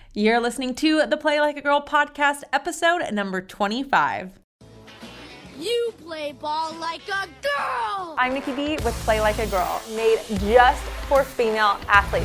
You're listening to the Play Like a Girl podcast, episode number 25. You play ball like a girl! I'm Nikki B with Play Like a Girl, made just for female athletes.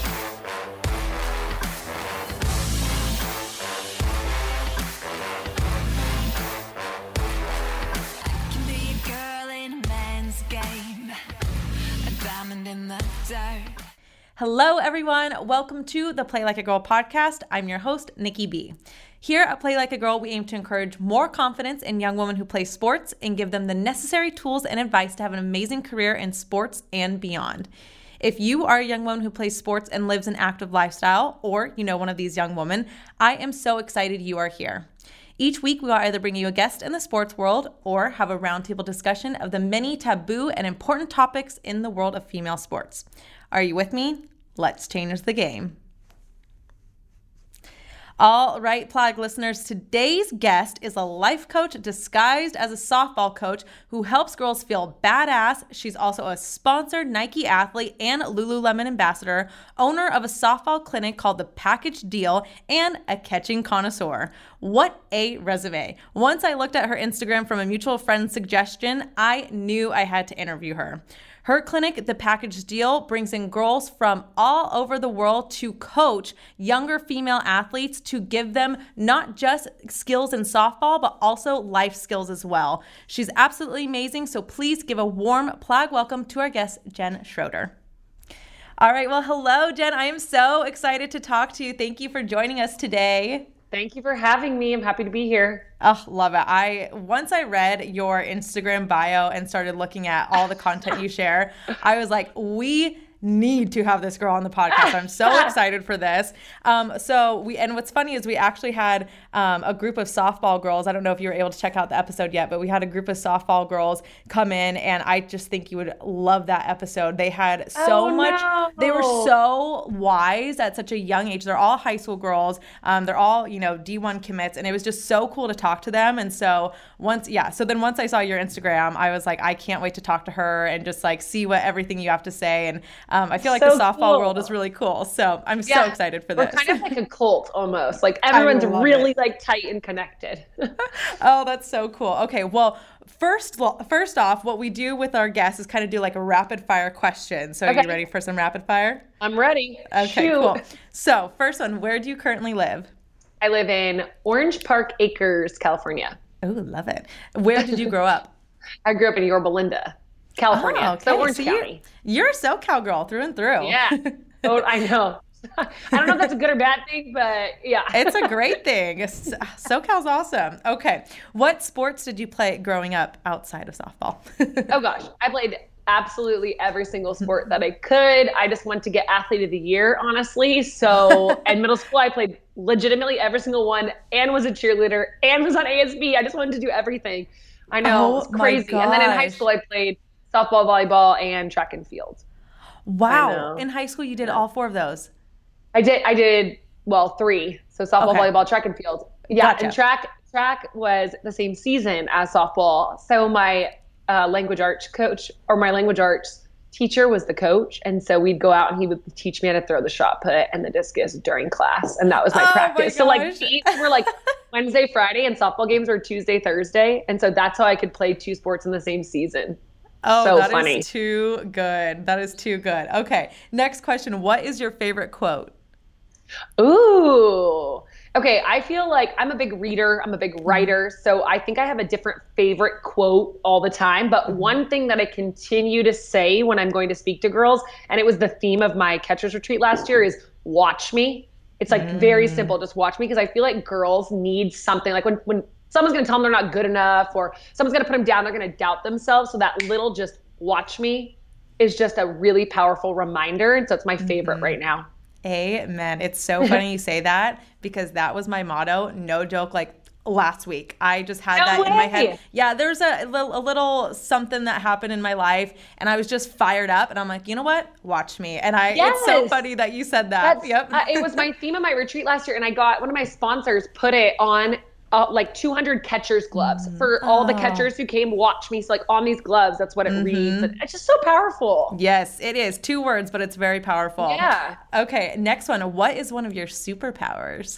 I can be a girl in a man's game, a diamond in the dirt. Hello, everyone. Welcome to the Play Like a Girl podcast. I'm your host, Nikki B. Here at Play Like a Girl, we aim to encourage more confidence in young women who play sports and give them the necessary tools and advice to have an amazing career in sports and beyond. If you are a young woman who plays sports and lives an active lifestyle, or you know one of these young women, I am so excited you are here. Each week, we will either bring you a guest in the sports world or have a roundtable discussion of the many taboo and important topics in the world of female sports. Are you with me? Let's change the game. All right, Plag listeners, today's guest is a life coach disguised as a softball coach who helps girls feel badass. She's also a sponsored Nike athlete and Lululemon ambassador, owner of a softball clinic called The Package Deal, and a catching connoisseur. What a resume. Once I looked at her Instagram from a mutual friend's suggestion, I knew I had to interview her. Her clinic, The Package Deal, brings in girls from all over the world to coach younger female athletes to give them not just skills in softball, but also life skills as well. She's absolutely amazing, so please give a warm Plag welcome to our guest, Jen Schroeder. All right, well, hello, Jen. I am so excited to talk to you. Thank you for joining us today. Thank you for having me. I'm happy to be here. Oh, love it. Once I read your Instagram bio and started looking at all the content you share, I was like, we need to have this girl on the podcast. I'm so excited for this. And what's funny is we actually had a group of softball girls. I don't know if you were able to check out the episode yet, but we had a group of softball girls come in, and I just think you would love that episode. They had so much. No. They were so wise at such a young age. They're all high school girls. They're all, D1 commits, and it was just so cool to talk to them. And so once I saw your Instagram, I was like, I can't wait to talk to her and just like see what everything you have to say. And I feel like so the softball cool. world is really cool. So I'm so excited for this. We're kind of like a cult almost. Like everyone's really like tight and connected. Oh, that's so cool. Okay, well, first off, what we do with our guests is kind of do like a rapid fire question. So are you ready for some rapid fire? I'm ready. Okay, Shoot. cool. So first one, where do you currently live? I live in Orange Park Acres, California. Oh, love it. Where did you grow up? I grew up in Yorba Linda, California. Oh, okay. So Orange So County. You're a SoCal girl through and through. Yeah. Oh, I know. I don't know if that's a good or bad thing, but yeah. It's a great thing. SoCal's awesome. Okay. What sports did you play growing up outside of softball? Oh gosh, I played absolutely every single sport that I could. I just wanted to get athlete of the year, honestly. So in middle school, I played legitimately every single one and was a cheerleader and was on ASB. I just wanted to do everything. I know, it's crazy. And then in high school, I played softball, volleyball, and track and field. Wow. In high school, you did all four of those. I did, well, three. So softball, volleyball, track and field. Yeah. Gotcha. And track was the same season as softball. So my language arts coach or my language arts teacher was the coach. And so we'd go out and he would teach me how to throw the shot put and the discus during class. And that was my practice. So like games were like Wednesday, Friday, and softball games were Tuesday, Thursday. And so that's how I could play two sports in the same season. Oh, so that funny. is too good. That is too good. Okay. Next question. What is your favorite quote? Ooh. Okay, I feel like I'm a big reader. I'm a big writer. So I think I have a different favorite quote all the time. But one thing that I continue to say when I'm going to speak to girls, and it was the theme of my catcher's retreat last year, is watch me. It's like very simple. Just watch me, because I feel like girls need something. Like when someone's going to tell them they're not good enough, or someone's going to put them down, they're going to doubt themselves. So that little just watch me is just a really powerful reminder. And so it's my favorite right now. Amen. It's so funny you say that, because that was my motto. No joke. Like last week, I just had that in my head. Yeah, there's a little something that happened in my life, and I was just fired up, and I'm like, you know what? Watch me. And it's so funny that you said that. It was my theme of my retreat last year, and I got one of my sponsors put it on like 200 catcher's gloves for all the catchers who came watch me. So like on these gloves, that's what it reads. And it's just so powerful. Yes, it is. 2 words, but it's very powerful. Yeah. Okay, next one. What is one of your superpowers?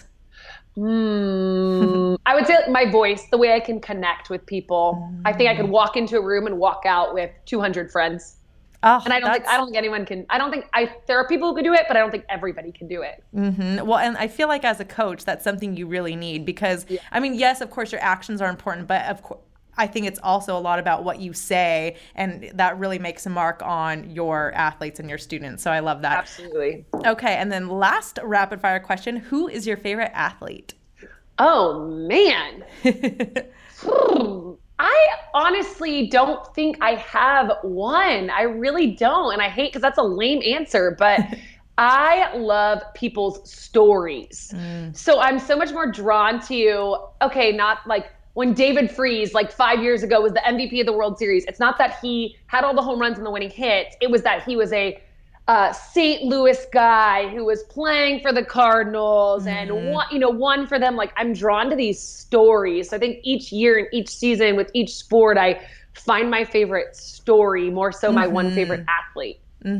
I would say like my voice, the way I can connect with people. I think I could walk into a room and walk out with 200 friends. Oh, And I don't think anyone can. There are people who can do it, but I don't think everybody can do it. Well, and I feel like as a coach, that's something you really need because, I mean, yes, of course, your actions are important, but of course, I think it's also a lot about what you say, and that really makes a mark on your athletes and your students. So I love that. Absolutely. Okay, and then last rapid fire question: who is your favorite athlete? Oh man. I honestly don't think I have one. I really don't. And I hate because that's a lame answer, but I love people's stories. So I'm so much more drawn to, okay, not like when David Freese, like 5 years ago, was the MVP of the World Series. It's not that he had all the home runs and the winning hits. It was that he was a St. Louis guy who was playing for the Cardinals and won for them. Like I'm drawn to these stories. So I think each year and each season with each sport, I find my favorite story more so my one favorite athlete.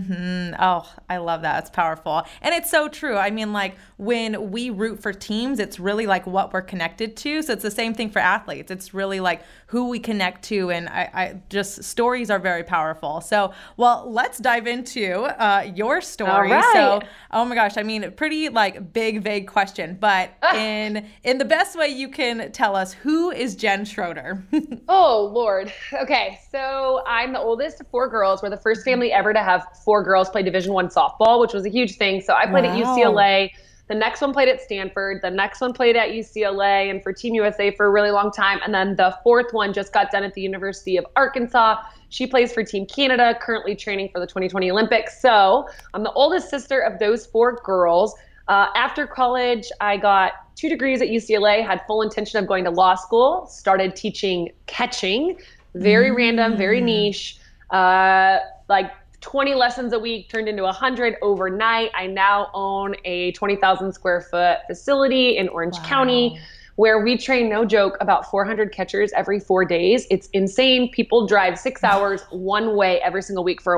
Oh, I love that. It's powerful. And it's so true. I mean, like when we root for teams, it's really like what we're connected to. So it's the same thing for athletes. It's really like who we connect to. And I just stories are very powerful. So, well, let's dive into your story. All right. So, oh my gosh, I mean, pretty like big, vague question, but in the best way you can tell us, who is Jen Schroeder? Oh, Lord. Okay. So I'm the oldest of 4 girls. We're the first family ever to have 4 girls play Division I softball, which was a huge thing. So I played at UCLA. The next one played at Stanford. The next one played at UCLA and for Team USA for a really long time. And then the 4th one just got done at the University of Arkansas. She plays for Team Canada, currently training for the 2020 Olympics. So I'm the oldest sister of those 4 girls. After college, I got 2 degrees at UCLA, had full intention of going to law school, started teaching catching, very random, very niche, like 20 lessons a week turned into 100 overnight. I now own a 20,000 square foot facility in Orange County where we train, no joke, about 400 catchers every 4 days. It's insane. People drive 6 hours one way every single week for a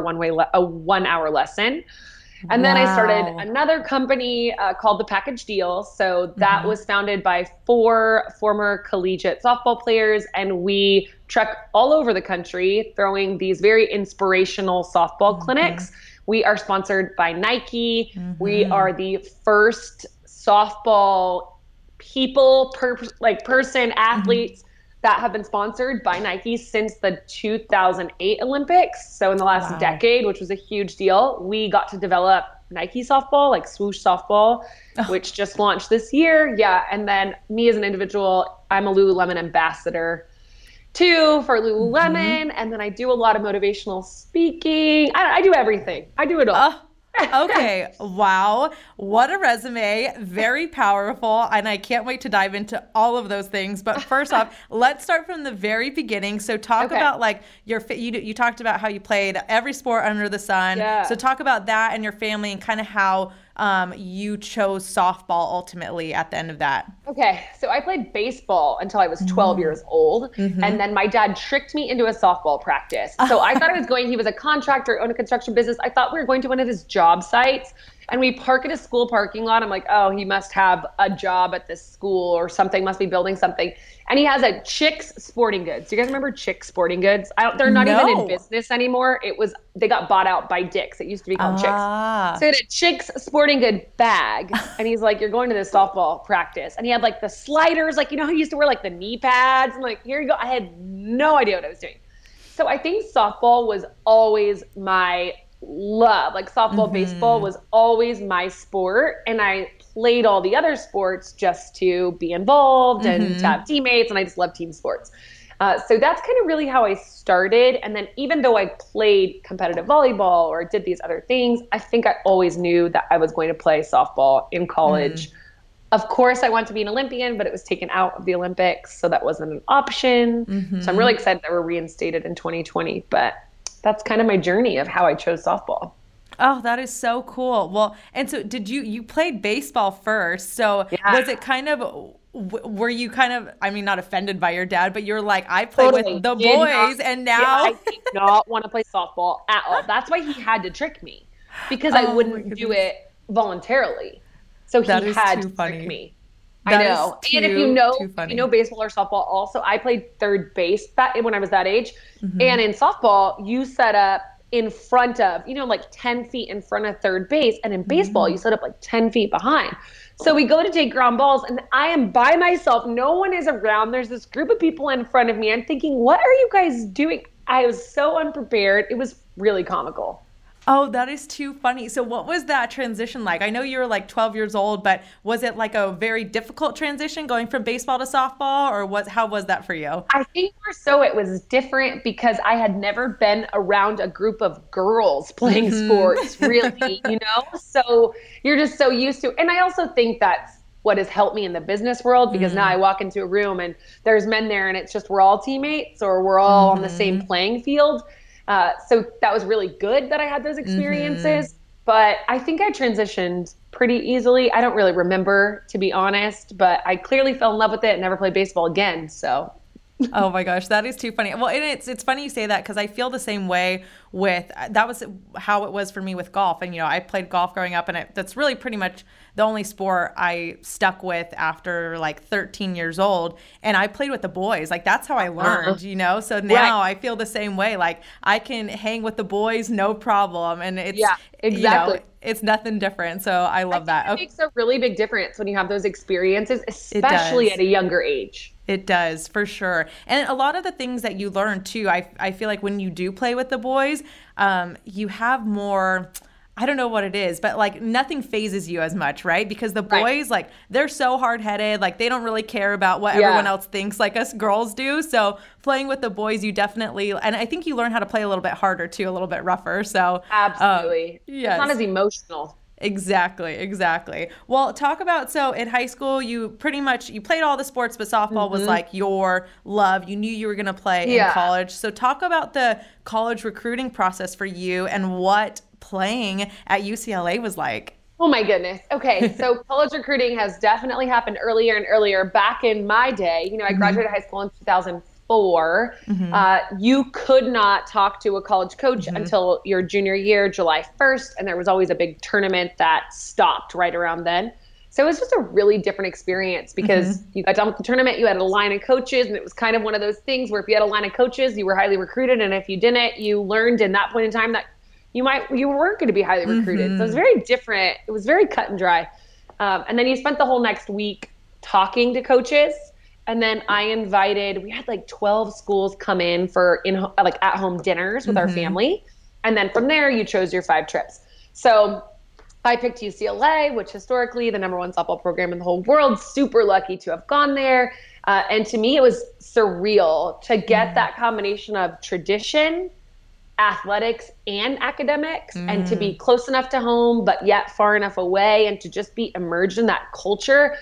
1 hour lesson. And then I started another company called The Package Deal. So that was founded by 4 former collegiate softball players, and we trek all over the country throwing these very inspirational softball clinics. We are sponsored by Nike. We are the first softball athletes that have been sponsored by Nike since the 2008 Olympics. So in the last decade, which was a huge deal, we got to develop Nike softball, like swoosh softball, which just launched this year. Yeah. And then me as an individual, I'm a Lululemon ambassador too for Lululemon. And then I do a lot of motivational speaking. I do everything. I do it all. Okay. Wow. What a resume. Very powerful. And I can't wait to dive into all of those things. But first off, let's start from the very beginning. So talk about like you talked about how you played every sport under the sun. Yeah. So talk about that and your family and kind of how you chose softball ultimately at the end of that. Okay, so I played baseball until I was 12 years old, and then my dad tricked me into a softball practice. So I thought he was a contractor, owned a construction business. I thought we were going to one of his job sites, and we park at a school parking lot. I'm like, oh, he must have a job at this school or something, must be building something. And he has a Chick's Sporting Goods. Do you guys remember Chick's Sporting Goods? They're not even in business anymore. They got bought out by Dick's. It used to be called Chick's. So he had a Chick's Sporting Good bag. And he's like, you're going to this softball practice. And he had like the sliders, like, you know, he used to wear like the knee pads. I'm like, here you go. I had no idea what I was doing. So I think softball was always my love. Like softball, baseball was always my sport. And I played all the other sports just to be involved and to have teammates. And I just love team sports. So that's kind of really how I started. And then even though I played competitive volleyball or did these other things, I think I always knew that I was going to play softball in college. Of course, I wanted to be an Olympian, but it was taken out of the Olympics. So that wasn't an option. So I'm really excited that we're reinstated in 2020. But that's kind of my journey of how I chose softball. Oh, that is so cool. Well, and so you played baseball first. So was it kind of, were you kind of, I mean, not offended by your dad, but you're like, I play Totally. with the Did boys not- and Yeah, now. I did not want to play softball at all. That's why he had to trick me, because I Oh, my wouldn't do goodness. it voluntarily. So he That is had too to funny. trick me. That I know. is And if too you funny. know baseball or softball also, I played third base when I was that age. Mm-hmm. And in softball, you set up in front of, like 10 feet in front of third base. And in baseball, Mm-hmm. you set up like 10 feet behind. So we go to take ground balls and I am by myself. No one is around. There's this group of people in front of me. I'm thinking, what are you guys doing? I was so unprepared. It was really comical. Oh, that is too funny. So what was that transition like? I know you were like 12 years old, but was it like a very difficult transition going from baseball to softball, or how was that for you? I think more so it was different because I had never been around a group of girls playing sports, really, So you're just so used to, and I also think that's what has helped me in the business world, because now I walk into a room and there's men there and it's just we're all teammates or we're all on the same playing field. So that was really good that I had those experiences, but I think I transitioned pretty easily. I don't really remember, to be honest, but I clearly fell in love with it and never played baseball again. So Oh my gosh, that is too funny. Well, and it's funny you say that, because I feel the same way that was how it was for me with golf. And, I played golf growing up, and that's really pretty much the only sport I stuck with after like 13 years old. And I played with the boys. Like, that's how I learned, So now I feel the same way. Like, I can hang with the boys, no problem. And it's, exactly. It's nothing different. So I love that. It makes a really big difference when you have those experiences, especially at a younger age. It does, for sure. And a lot of the things that you learn too, I feel like when you do play with the boys, you have more, I don't know what it is, but like nothing phases you as much, right? Because the boys, like, they're so hard-headed, like they don't really care about what everyone else thinks like us girls do. So playing with the boys, you definitely, and I think you learn how to play a little bit harder too, a little bit rougher. So absolutely. Yes. It's not as emotional. Exactly. Well, talk about, so in high school, you played all the sports, but softball was like your love. You knew you were going to play in college. So talk about the college recruiting process for you and what playing at UCLA was like. Oh my goodness. Okay. So college recruiting has definitely happened earlier and earlier. Back in my day, I graduated high school in 2004. You could not talk to a college coach until your junior year, July 1st. And there was always a big tournament that stopped right around then. So it was just a really different experience because you got done with the tournament, you had a line of coaches, and it was kind of one of those things where if you had a line of coaches, you were highly recruited. And if you didn't, you learned in that point in time that you weren't going to be highly recruited. So it was very different. It was very cut and dry. And then you spent the whole next week talking to coaches. And then we had like 12 schools come in for at-home dinners with our family. And then from there, you chose your 5 trips. So I picked UCLA, which historically the #1 softball program in the whole world. Super lucky to have gone there. And to me, it was surreal to get that combination of tradition, athletics, and academics, and to be close enough to home, but yet far enough away, and to just be immersed in that culture.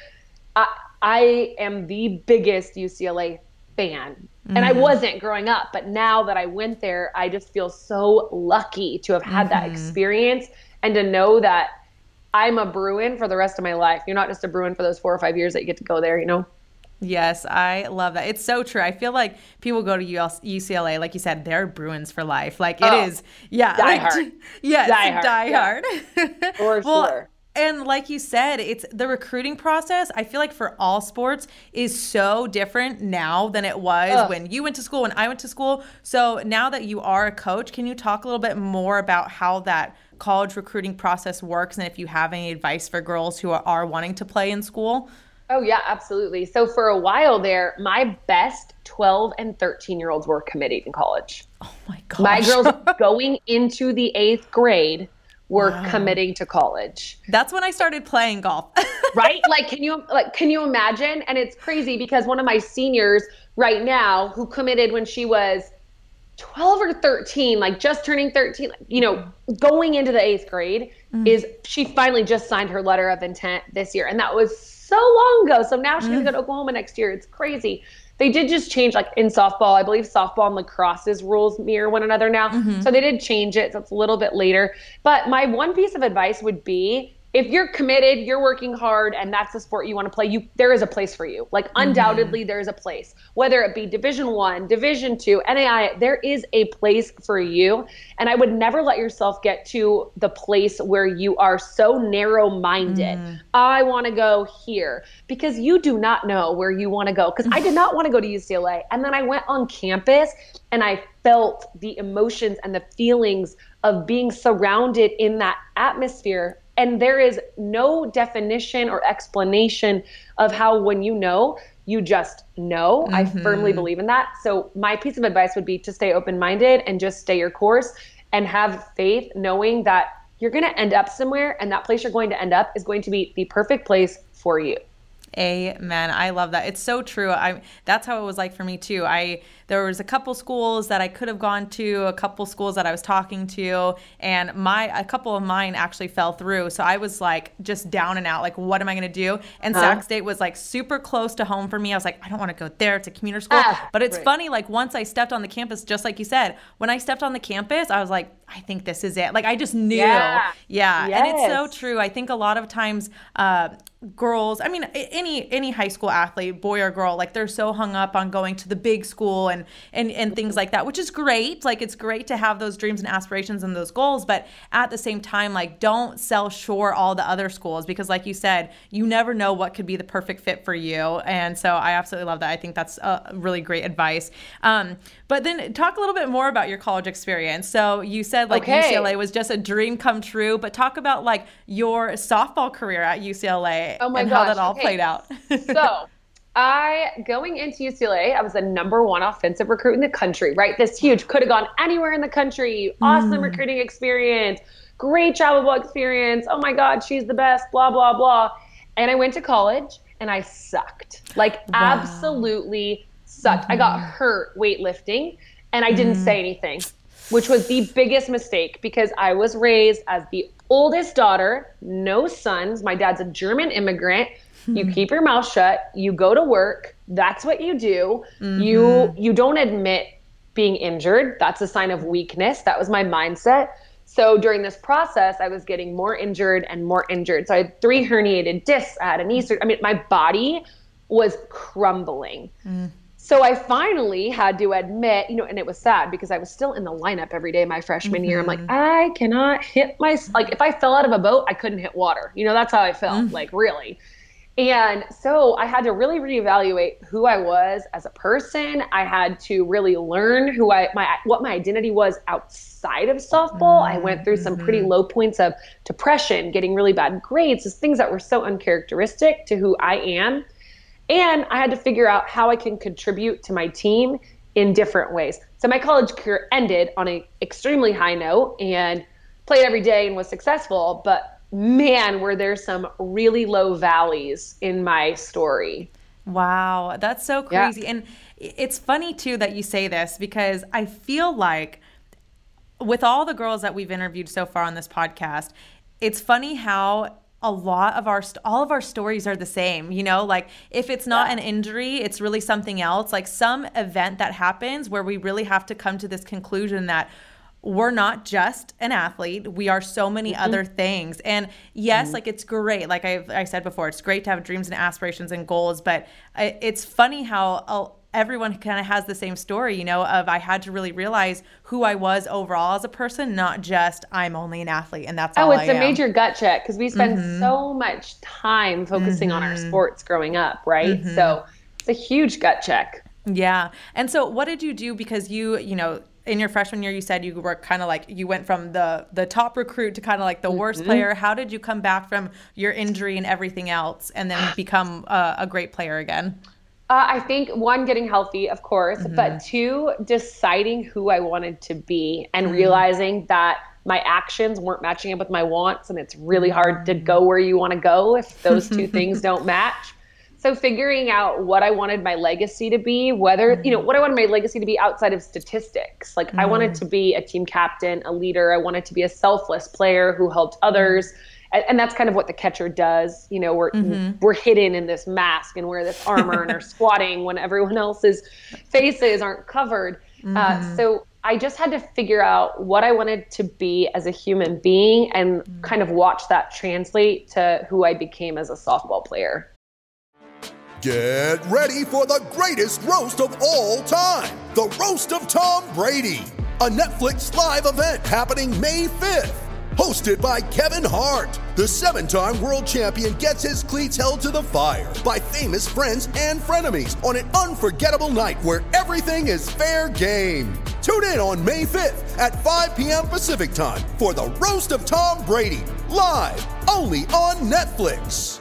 I am the biggest UCLA fan. And I wasn't growing up, but now that I went there, I just feel so lucky to have had that experience and to know that I'm a Bruin for the rest of my life. You're not just a Bruin for those 4 or 5 years that you get to go there, Yes, I love that. It's so true. I feel like people go to UCLA, like you said, they're Bruins for life. Like it is, Die hard. Yes, die Yeah. hard. For sure. And like you said, it's the recruiting process, I feel like for all sports is so different now than it was when you went to school, when I went to school. So now that you are a coach, can you talk a little bit more about how that college recruiting process works, and if you have any advice for girls who are wanting to play in school? Oh, yeah, absolutely. So for a while there, my best 12 and 13-year-olds were committing in college. Oh, my gosh. My girls going into the 8th grade were committing to college. That's when I started playing golf. Right? Can you imagine? And it's crazy because one of my seniors right now who committed when she was 12 or 13, just turning 13, going into the 8th grade, she finally just signed her letter of intent this year. And that was so long ago. So now she's going to go to Oklahoma next year. It's crazy. They did just change, in softball. I believe softball and lacrosse's rules mirror one another now. So they did change it. So it's a little bit later. But my one piece of advice would be if you're committed, you're working hard, and that's the sport you want to play, there is a place for you. Like undoubtedly there is a place, whether it be Division I, Division II, NAI, there is a place for you. And I would never let yourself get to the place where you are so narrow-minded. I want to go here, because you do not know where you want to go. Because I did not want to go to UCLA. And then I went on campus and I felt the emotions and the feelings of being surrounded in that atmosphere. And there is no definition or explanation of how when you just know. I firmly believe in that. So my piece of advice would be to stay open-minded and just stay your course and have faith, knowing that you're going to end up somewhere, and that place you're going to end up is going to be the perfect place for you. Amen. I love that. It's so true. That's how it was like for me too. There was a couple schools that I could have gone to, a couple schools that I was talking to, and a couple of mine actually fell through. So I was like just down and out, like, what am I going to do? And Sac State was like super close to home for me. I was like, I don't want to go there. It's a commuter school. But it's funny, like once I stepped on the campus, just like you said, when I stepped on the campus, I was like, I think this is it. Like I just knew. Yeah. Yes. And it's so true. I think a lot of times, girls, I mean, any high school athlete, boy or girl, like they're so hung up on going to the big school and things like that, which is great. Like it's great to have those dreams and aspirations and those goals, but at the same time, like don't sell short all the other schools, because like you said, you never know what could be the perfect fit for you. And so I absolutely love that. I think that's really great advice. But then talk a little bit more about your college experience. So you said like UCLA was just a dream come true, but talk about like your softball career at UCLA and how that all played out. So going into UCLA, I was the #1 offensive recruit in the country, right? This huge, could have gone anywhere in the country, awesome recruiting experience, great travel ball experience. Oh my God, she's the best, blah, blah, blah. And I went to college and I sucked, absolutely sucked. I got hurt weightlifting and I didn't say anything, which was the biggest mistake, because I was raised as the oldest daughter, no sons. My dad's a German immigrant. You keep your mouth shut. You go to work. That's what you do. You don't admit being injured. That's a sign of weakness. That was my mindset. So during this process, I was getting more injured and more injured. So I had 3 herniated discs. I had a knee surgery. I mean, my body was crumbling. So I finally had to admit, and it was sad because I was still in the lineup every day my freshman year. I'm like, I cannot hit like if I fell out of a boat, I couldn't hit water. That's how I felt, like really. And so I had to really reevaluate who I was as a person. I had to really learn what my identity was outside of softball. I went through some pretty low points of depression, getting really bad grades, just things that were so uncharacteristic to who I am. And I had to figure out how I can contribute to my team in different ways. So my college career ended on an extremely high note and played every day and was successful. But man, were there some really low valleys in my story. Wow, that's so crazy. Yeah. And it's funny too that you say this, because I feel like with all the girls that we've interviewed so far on this podcast, it's funny how a lot of all of our stories are the same, like if it's not an injury, it's really something else, like some event that happens where we really have to come to this conclusion that we're not just an athlete. We are so many other things. And yes, like it's great. Like I said before, it's great to have dreams and aspirations and goals, but it's funny how everyone kind of has the same story, of I had to really realize who I was overall as a person, not just I'm only an athlete and that's all I am. Oh, it's a major gut check, because we spend so much time focusing on our sports growing up, right? So it's a huge gut check. Yeah. And so what did you do? Because you in your freshman year, you said you were kind of like, you went from the top recruit to kind of like the worst player. How did you come back from your injury and everything else and then become a great player again? I think 1, getting healthy, of course, but 2, deciding who I wanted to be and realizing that my actions weren't matching up with my wants. And it's really hard to go where you want to go if those 2 things don't match. So figuring out what I wanted my legacy to be, whether, what I wanted my legacy to be outside of statistics. Like I wanted to be a team captain, a leader. I wanted to be a selfless player who helped others. And that's kind of what the catcher does. We're hidden in this mask and wear this armor and are squatting when everyone else's faces aren't covered. So I just had to figure out what I wanted to be as a human being and kind of watch that translate to who I became as a softball player. Get ready for the greatest roast of all time, the Roast of Tom Brady, a Netflix live event happening May 5th. Hosted by Kevin Hart, the 7-time world champion gets his cleats held to the fire by famous friends and frenemies on an unforgettable night where everything is fair game. Tune in on May 5th at 5 p.m. Pacific time for the Roast of Tom Brady, live only on Netflix.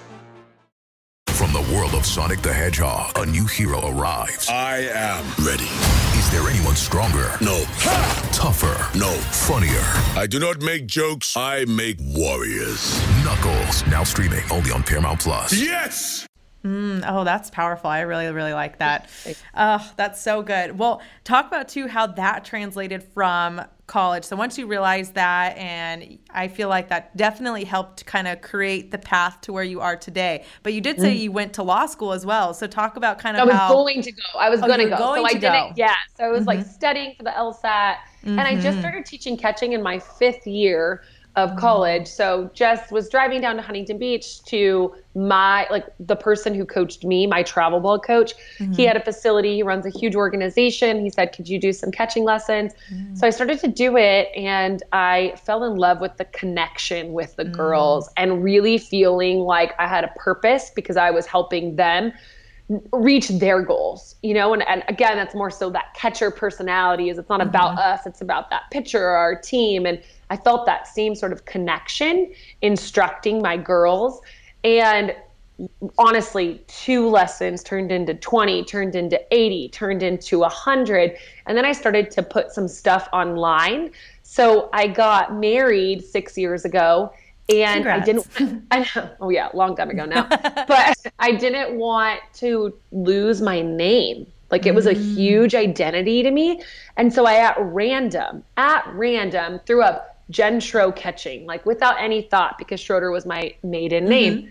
From the world of Sonic the Hedgehog, a new hero arrives. I am ready. Is there anyone stronger? No. Ha! Tougher? No. Funnier? I do not make jokes, I make warriors. Knuckles, now streaming only on Paramount Plus. Yes! Oh, that's powerful. I really, really like that. That's so good. Well, talk about too how that translated from college. So once you realized that, and I feel like that definitely helped kind of create the path to where you are today. But you did say you went to law school as well. So talk about kind of I was going to go. I was going to go. So I didn't. Yeah. So I was like studying for the LSAT, and I just started teaching catching in my 5th year of college. So just was driving down to Huntington Beach to the person who coached me, my travel ball coach. He had a facility. He runs a huge organization. He said, could you do some catching lessons? So I started to do it, and I fell in love with the connection with the girls and really feeling like I had a purpose because I was helping them reach their goals, and again, that's more so that catcher personality is it's not about us, it's about that pitcher or our team. And I felt that same sort of connection instructing my girls. And honestly, 2 lessons turned into 20, turned into 80, turned into 100. And then I started to put some stuff online. So I got married 6 years ago. And I know, oh yeah, long time ago now, but I didn't want to lose my name. Like it was a huge identity to me. And so I, at random, threw up Jen Schro catching, like without any thought, because Schroeder was my maiden name.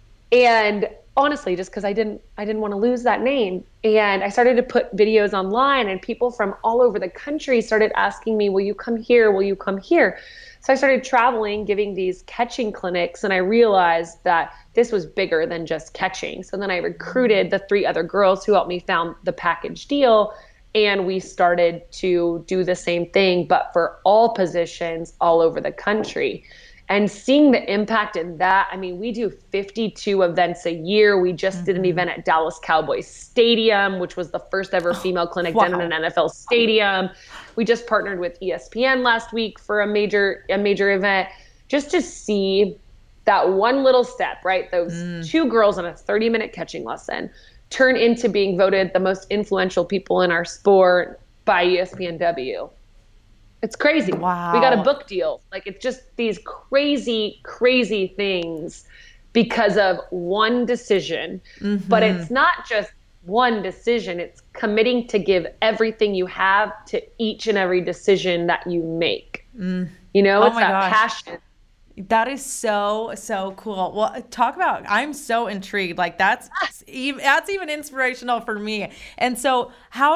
And honestly, just because I didn't want to lose that name. And I started to put videos online, and people from all over the country started asking me, will you come here? Will you come here? So I started traveling, giving these catching clinics, and I realized that this was bigger than just catching. So then I recruited the 3 other girls who helped me found the package deal, and we started to do the same thing, but for all positions all over the country. And seeing the impact in that, I mean, we do 52 events a year. We just did an event at Dallas Cowboys Stadium, which was the first ever female clinic done in an NFL stadium. We just partnered with ESPN last week for a major event, just to see that one little step, right? Those 2 girls on a 30-minute catching lesson turn into being voted the most influential people in our sport by ESPNW. It's crazy. Wow. We got a book deal. Like, it's just these crazy, crazy things because of one decision. But it's not just one decision. It's committing to give everything you have to each and every decision that you make. It's that passion. That is so, so cool. Well, talk about, I'm so intrigued. Like that's even inspirational for me. And so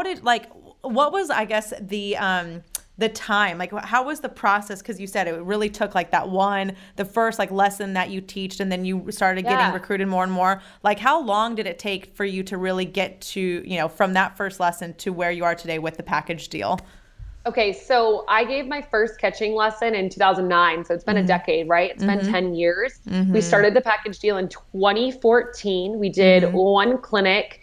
what was, I guess, the time, like how was the process? Because you said it really took like the first like lesson that you teached, and then you started getting recruited more and more. Like how long did it take for you to really get to, from that first lesson to where you are today with the package deal? Okay, so I gave my first catching lesson in 2009. So it's been a decade, right? It's been 10 years. We started the package deal in 2014. We did one clinic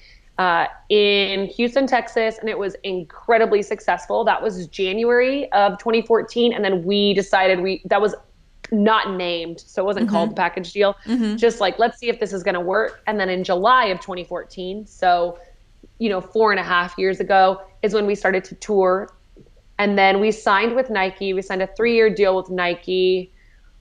in Houston, Texas, and it was incredibly successful. That was January of 2014. And then we decided that was not named, so it wasn't called the package deal. Just like, let's see if this is going to work. And then in July of 2014, so, 4.5 years ago, is when we started to tour. And then we signed with Nike. We signed a 3-year deal with Nike.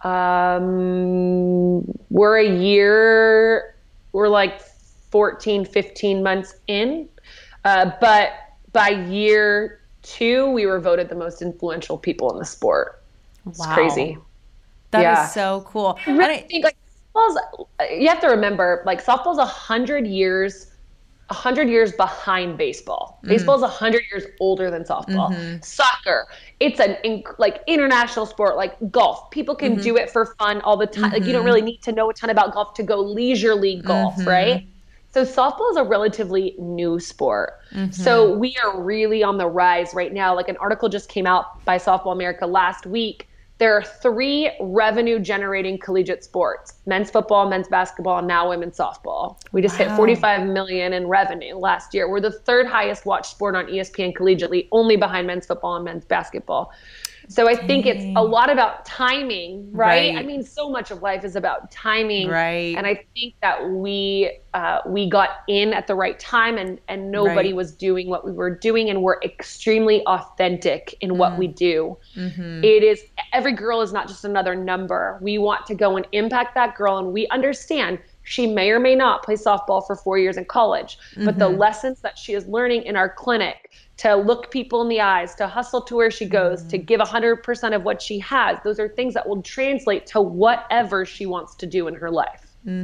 We're like 14, 15 months in. But by year 2, we were voted the most influential people in the sport. It's crazy. That is so cool. I really think like you have to remember, like softball's 100 years behind baseball. Baseball is 100 years older than softball. Soccer, it's an international sport, like golf. People can do it for fun all the time. Like you don't really need to know a ton about golf to go leisurely golf, right? So softball is a relatively new sport. So we are really on the rise right now. Like an article just came out by Softball America last week. There are 3 revenue-generating collegiate sports: men's football, men's basketball, and now women's softball. We just hit 45 million in revenue last year. We're the 3rd highest watched sport on ESPN collegiately, only behind men's football and men's basketball. So I think it's a lot about timing, right? I mean, so much of life is about timing. Right. And I think that we got in at the right time and nobody was doing what we were doing, and we're extremely authentic in what we do. It is, every girl is not just another number. We want to go and impact that girl, and we understand she may or may not play softball for 4 years in college, but the lessons that she is learning in our clinic, to look people in the eyes, to hustle to where she goes, to give 100% of what she has, those are things that will translate to whatever she wants to do in her life.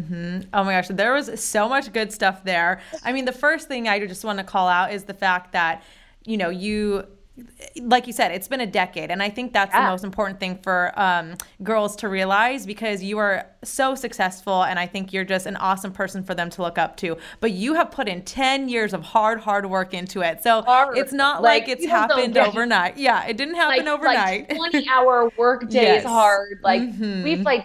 Oh my gosh, there was so much good stuff there. I mean, the first thing I just want to call out is the fact that, you know, like you said, it's been a decade. And I think that's the most important thing for girls to realize, because you are so successful. And I think you're just an awesome person for them to look up to. But you have put in 10 years of hard work into it. So it's not like it's happened overnight. Yeah, it didn't happen overnight. Like 20-hour work days hard. Like we fly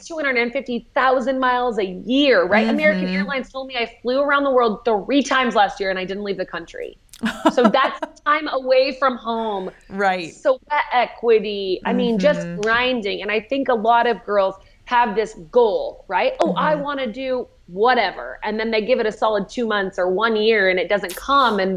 250,000 miles a year, right? American Airlines told me I flew around the world 3 times last year and I didn't leave the country. So that's time away from home. Right. So that equity, I mean, just grinding. And I think a lot of girls have this goal, right? Oh, I want to do whatever. And then they give it a solid 2 months or 1 year and it doesn't come, and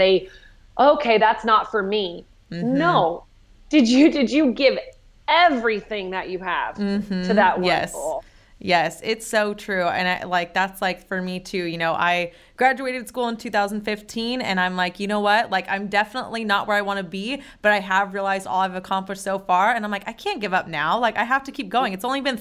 okay, that's not for me. No. Did you give everything that you have to that one goal? Yes, it's so true. And that's like for me too, you know, I graduated school in 2015 and I'm like, you know what, like I'm definitely not where I want to be, but I have realized all I've accomplished so far. And I'm like, I can't give up now. Like I have to keep going. It's only been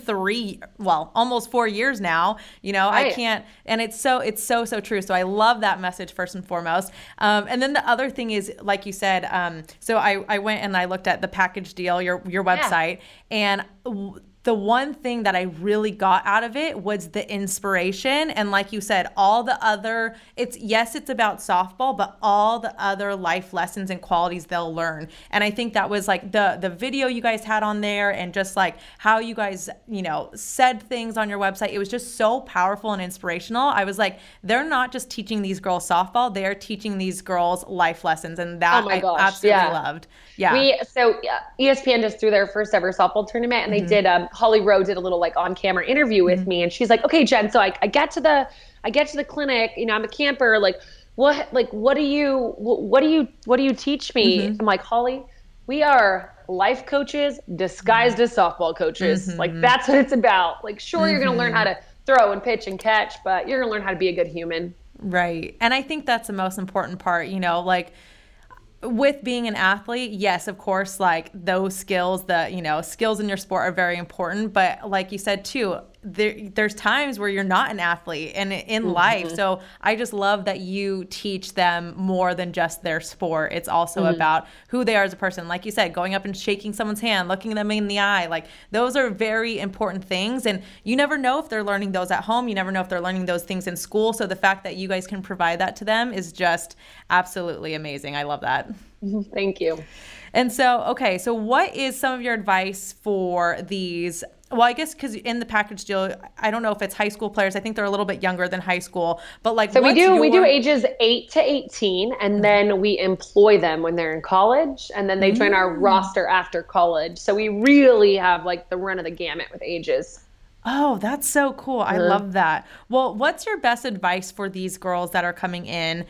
almost 4 years now, you know, I can't. And it's so true. So I love that message first and foremost. And then the other thing is, like you said, so I went and I looked at the package deal, your website, and the one thing that I really got out of it was the inspiration. And like you said, all the other, it's about softball, but all the other life lessons and qualities they'll learn. And I think that was like the video you guys had on there, and just like how you guys, you know, said things on your website. It was just so powerful and inspirational. I was like, they're not just teaching these girls softball, they're teaching these girls life lessons. And that I absolutely loved. Yeah. So ESPN just threw their first ever softball tournament, and they did, Holly Rowe did a little like on camera interview with me, and she's like, okay, Jen, so I get to the clinic, you know, I'm a camper. Like, what do you teach me? I'm like, Holly, we are life coaches disguised as softball coaches. Like that's what it's about. Like, sure, you're going to learn how to throw and pitch and catch, but you're going to learn how to be a good human. Right. And I think that's the most important part, you know, like, with being an athlete, yes, of course, like those skills, skills in your sport are very important. But like you said too, there's times where you're not an athlete and in life. So I just love that you teach them more than just their sport. It's also about who they are as a person. Like you said, going up and shaking someone's hand, looking them in the eye, like those are very important things. And you never know if they're learning those at home. You never know if they're learning those things in school. So the fact that you guys can provide that to them is just absolutely amazing. I love that. Thank you. And so, okay, so what is some of your advice for these? Well, I guess because in the package deal, I don't know if it's high school players. I think they're a little bit younger than high school. But like, so we do ages 8 to 18, and then we employ them when they're in college, and then they join our roster after college. So we really have like the run of the gamut with ages. Oh, that's so cool. I love that. Well, what's your best advice for these girls that are coming in,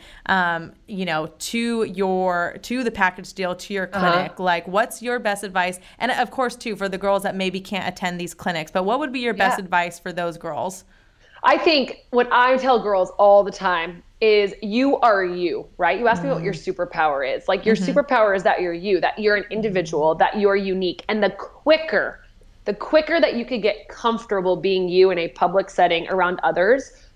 to the package deal, to your clinic? Like, what's your best advice? And of course, too, for the girls that maybe can't attend these clinics, but what would be your best advice for those girls? I think what I tell girls all the time is you are you, right? You ask me what your superpower is. Like, your superpower is that you're you, that you're an individual, that you're unique. And the quicker that you could get comfortable being you in a public setting around others,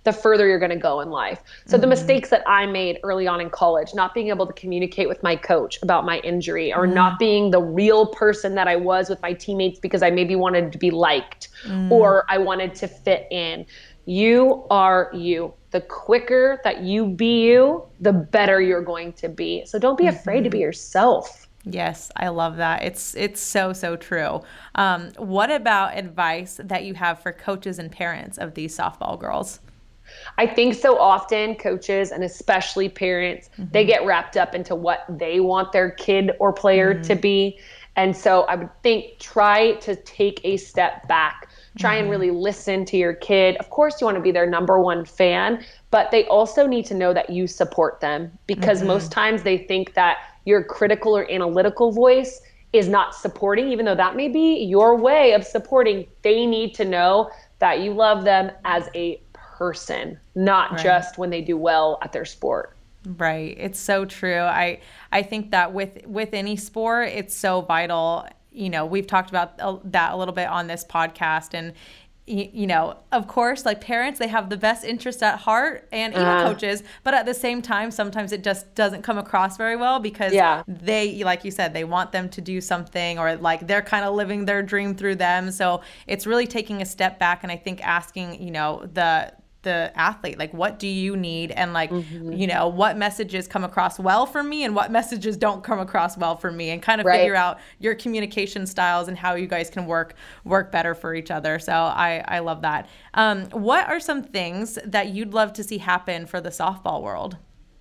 the further you're going to go in life. So the mistakes that I made early on in college, not being able to communicate with my coach about my injury, or not being the real person that I was with my teammates because I maybe wanted to be liked or I wanted to fit in. You are you. The quicker that you be you, the better you're going to be. So don't be afraid to be yourself. Yes, I love that. It's so, so true. What about advice that you have for coaches and parents of these softball girls? I think so often coaches and especially parents, they get wrapped up into what they want their kid or player to be. And so I would think try to take a step back. Try and really listen to your kid. Of course, you want to be their number one fan, but they also need to know that you support them, because most times they think that your critical or analytical voice is not supporting, even though that may be your way of supporting. They need to know that you love them as a person, not just when they do well at their sport. Right. It's so true. I think that with any sport, it's so vital. You know, we've talked about that a little bit on this podcast, and you know, of course, like parents, they have the best interest at heart, and even coaches, but at the same time, sometimes it just doesn't come across very well because they, like you said, they want them to do something, or like they're kind of living their dream through them. So it's really taking a step back, and I think asking, you know, the athlete, like, what do you need? And like, you know, what messages come across well for me and what messages don't come across well for me, and kind of figure out your communication styles and how you guys can work better for each other. So I love that. What are some things that you'd love to see happen for the softball world?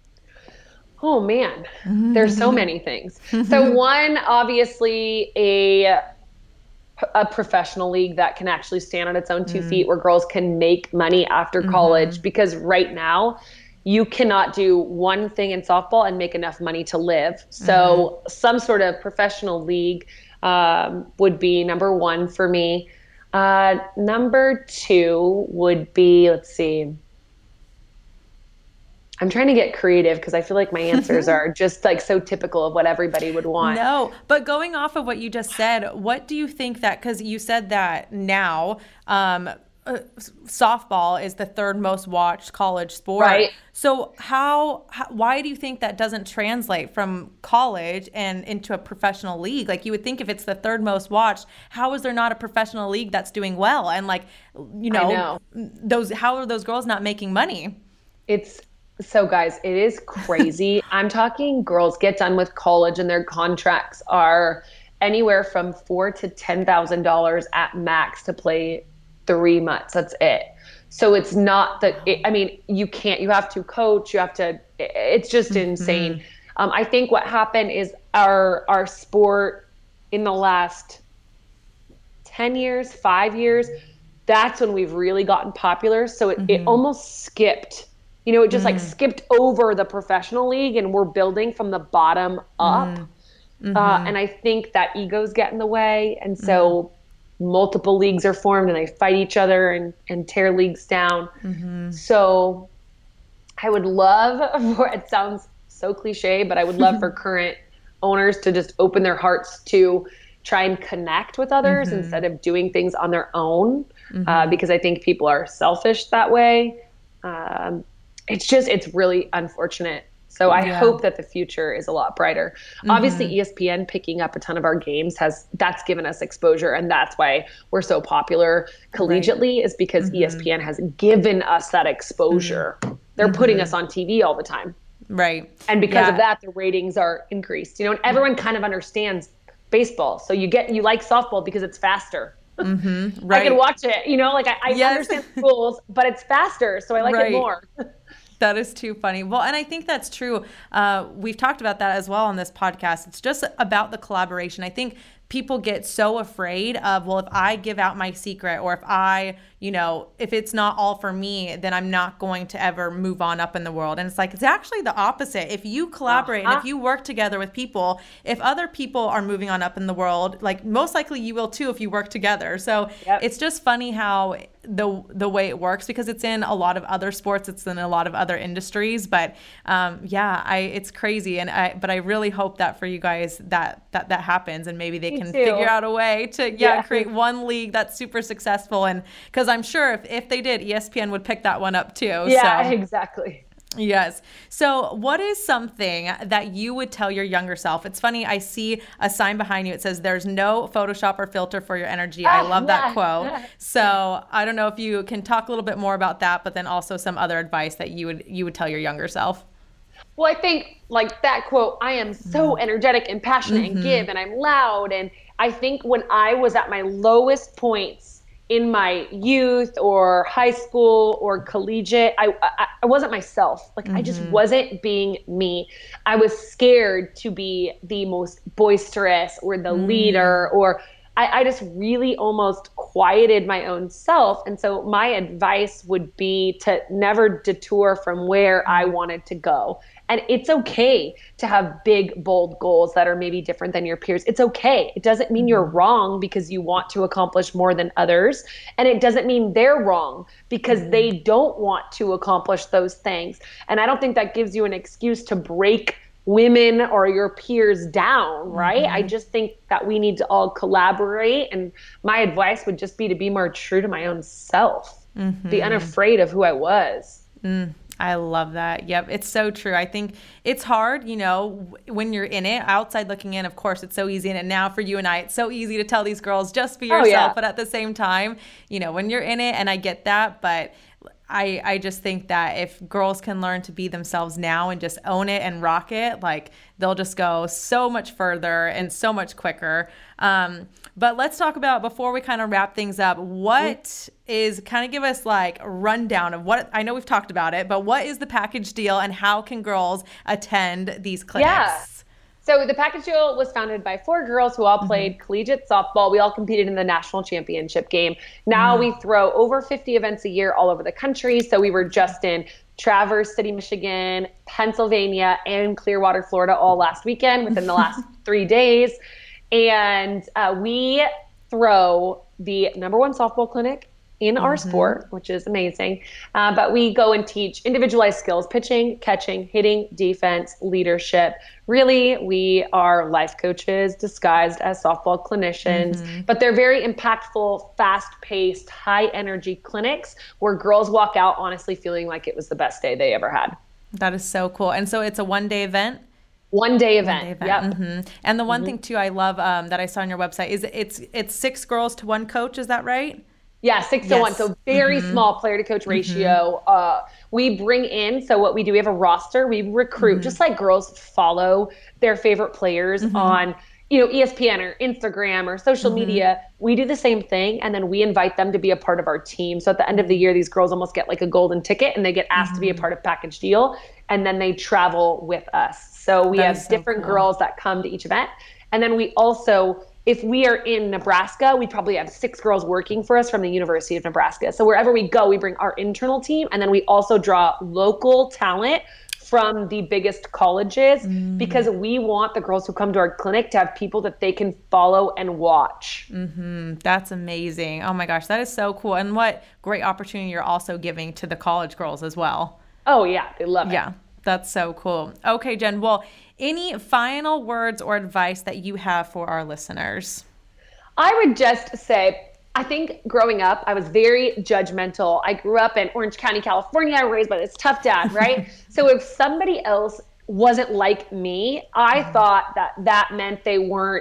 Oh man, there's so many things. So one, obviously a professional league that can actually stand on its own 2 feet, where girls can make money after college, because right now you cannot do one thing in softball and make enough money to live. So some sort of professional league would be number one for me. Number two would be, let's see, I'm trying to get creative because I feel like my answers are just like so typical of what everybody would want. No, but going off of what you just said, what do you think that, because you said that now softball is the third most watched college sport. Right. So why do you think that doesn't translate from college and into a professional league? Like, you would think if it's the third most watched, how is there not a professional league that's doing well? And like, you know. How are those girls not making money? So guys, it is crazy. I'm talking girls get done with college and their contracts are anywhere from $4,000 to $10,000 at max to play 3 months. That's it. So it's not that, you have to coach, it's just insane. I think what happened is our sport in the last 10 years, 5 years, that's when we've really gotten popular. So it almost skipped. You know, it just like skipped over the professional league, and we're building from the bottom up. And I think that egos get in the way. And so multiple leagues are formed and they fight each other and tear leagues down. So I would love for, it sounds so cliche, but I would love for current owners to just open their hearts to try and connect with others instead of doing things on their own. Because I think people are selfish that way. It's really unfortunate. So I hope that the future is a lot brighter. Obviously, ESPN picking up a ton of our games that's given us exposure, and that's why we're so popular collegiately, is because ESPN has given us that exposure. They're putting us on TV all the time. Right. And because of that, the ratings are increased. You know, and everyone kind of understands baseball. So you like softball because it's faster. Right. I can watch it, you know, like I understand the rules, but it's faster, so I like it more. That is too funny. Well, and I think that's true. We've talked about that as well on this podcast. It's just about the collaboration. I think people get so afraid of, well, if I give out my secret, or if it's not all for me, then I'm not going to ever move on up in the world. And it's like, it's actually the opposite. If you collaborate and if you work together with people, if other people are moving on up in the world, like most likely you will too if you work together. So it's just funny how the way it works, because it's in a lot of other sports, it's in a lot of other industries. But it's crazy, but I really hope that for you guys that happens, and maybe they can figure out a way to create one league that's super successful. And because I'm sure if they did, ESPN would pick that one up too. Yeah, exactly. Yes. So what is something that you would tell your younger self? It's funny, I see a sign behind you. It says, "There's no Photoshop or filter for your energy." I love that quote. So I don't know if you can talk a little bit more about that, but then also some other advice that you would tell your younger self. Well, I think like that quote, I am so energetic and passionate and give, and I'm loud. And I think when I was at my lowest points in my youth or high school or collegiate, I wasn't myself. Like I just wasn't being me. I was scared to be the most boisterous or the leader, or I just really almost quieted my own self. And so my advice would be to never detour from where I wanted to go. And it's okay to have big, bold goals that are maybe different than your peers. It's okay. It doesn't mean you're wrong because you want to accomplish more than others. And it doesn't mean they're wrong because they don't want to accomplish those things. And I don't think that gives you an excuse to break women or your peers down, right? I just think that we need to all collaborate. And my advice would just be to be more true to my own self, be unafraid of who I was. I love that. Yep. It's so true. I think it's hard, when you're in it, outside looking in, of course, it's so easy. And now for you and I, it's so easy to tell these girls, just be yourself. But at the same time, when you're in it, and I get that, but I just think that if girls can learn to be themselves now and just own it and rock it, like they'll just go so much further and so much quicker. But let's talk about, before we kind of wrap things up, what is, kind of give us like a rundown of what, I know we've talked about it, but what is the package deal and how can girls attend these clinics? Yeah. So the package deal was founded by 4 girls who all played collegiate softball. We all competed in the national championship game. Now we throw over 50 events a year all over the country. So we were just in Traverse City, Michigan, Pennsylvania, and Clearwater, Florida all last weekend within the last 3 days. And we throw the #1 softball clinic in our sport, which is amazing. But we go and teach individualized skills: pitching, catching, hitting, defense, leadership. Really, we are life coaches disguised as softball clinicians, but they're very impactful, fast-paced, high-energy clinics where girls walk out honestly feeling like it was the best day they ever had. That is so cool. And so it's a one-day event? One-day event. Yep. And the one thing too I love that I saw on your website is it's 6 girls to 1 coach. Is that right? Yeah, 6 to 1. So very small player to coach ratio. We bring in, so what we do, we have a roster, we recruit, just like girls follow their favorite players on, ESPN or Instagram or social media. We do the same thing. And then we invite them to be a part of our team. So at the end of the year, these girls almost get like a golden ticket and they get asked to be a part of package deal. And then they travel with us. So we have different girls that come to each event. And then we also, if we are in Nebraska, we probably have 6 girls working for us from the University of Nebraska. So wherever we go, we bring our internal team. And then we also draw local talent from the biggest colleges because we want the girls who come to our clinic to have people that they can follow and watch. That's amazing. Oh my gosh, that is so cool. And what great opportunity you're also giving to the college girls as well. Oh yeah, they love it. Yeah, that's so cool. Okay, Jen, well, any final words or advice that you have for our listeners? I would just say, I think growing up, I was very judgmental. I grew up in Orange County, California. I was raised by this tough dad, right? So if somebody else wasn't like me, I thought that meant they weren't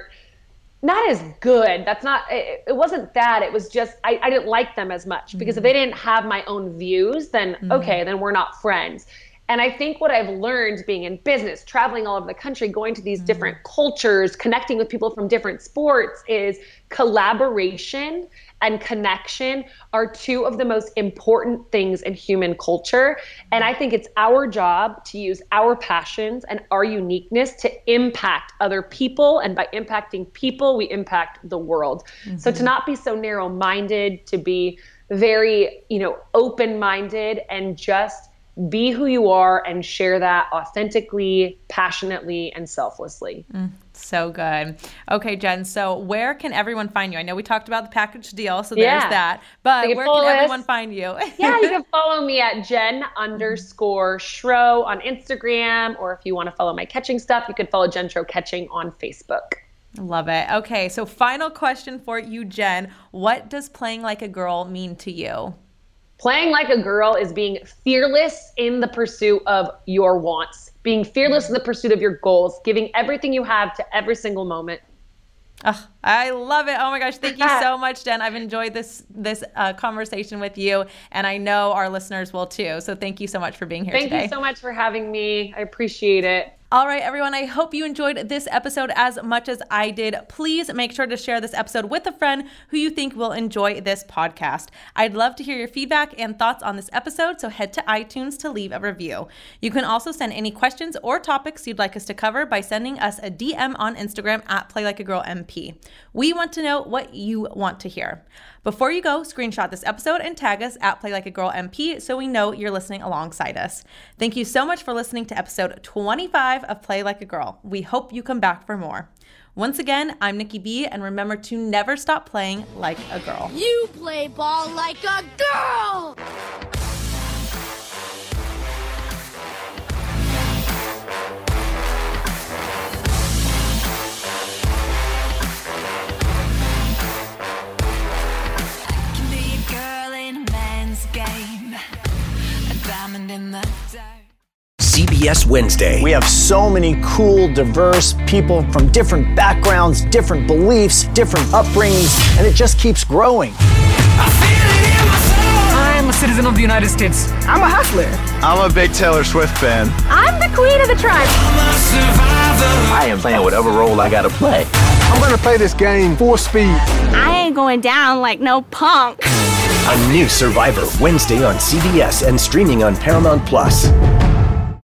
not as good. That's not, it wasn't that. It was just, I didn't like them as much because if they didn't have my own views, then okay, then we're not friends. And I think what I've learned being in business, traveling all over the country, going to these different cultures, connecting with people from different sports is collaboration and connection are 2 of the most important things in human culture. And I think it's our job to use our passions and our uniqueness to impact other people. And by impacting people, we impact the world. So to not be so narrow-minded, to be very, open-minded and just be who you are and share that authentically, passionately, and selflessly. So good. Okay, Jen, so where can everyone find you? I know we talked about the package deal, so there's that. But where can everyone find you? Yeah, you can follow me at Jen_Schro on Instagram, or if you want to follow my catching stuff, you can follow Jen Schro Catching on Facebook. Love it. Okay, so final question for you, Jen. What does playing like a girl mean to you? Playing like a girl is being fearless in the pursuit of your wants, being fearless in the pursuit of your goals, giving everything you have to every single moment. Oh, I love it. Oh my gosh. Thank you so much, Jen. I've enjoyed this conversation with you, and I know our listeners will too. So thank you so much for being here today. Thank you so much for having me. I appreciate it. All right, everyone, I hope you enjoyed this episode as much as I did. Please make sure to share this episode with a friend who you think will enjoy this podcast. I'd love to hear your feedback and thoughts on this episode, so head to iTunes to leave a review. You can also send any questions or topics you'd like us to cover by sending us a DM on Instagram at PlayLikeAGirlMP. We want to know what you want to hear. Before you go, screenshot this episode and tag us at PlayLikeAGirlMP so we know you're listening alongside us. Thank you so much for listening to episode 25 of Play Like a Girl. We hope you come back for more. Once again, I'm Nikki B, and remember to never stop playing like a girl. You play ball like a girl! CBS Wednesday. We have so many cool, diverse people from different backgrounds, different beliefs, different upbringings, and it just keeps growing. I'm a citizen of the United States. I'm a hustler. I'm a big Taylor Swift fan. I'm the queen of the tribe. I am playing whatever role I gotta play. I'm gonna play this game full speed. I ain't going down like no punk. A new Survivor Wednesday on CBS and streaming on Paramount Plus.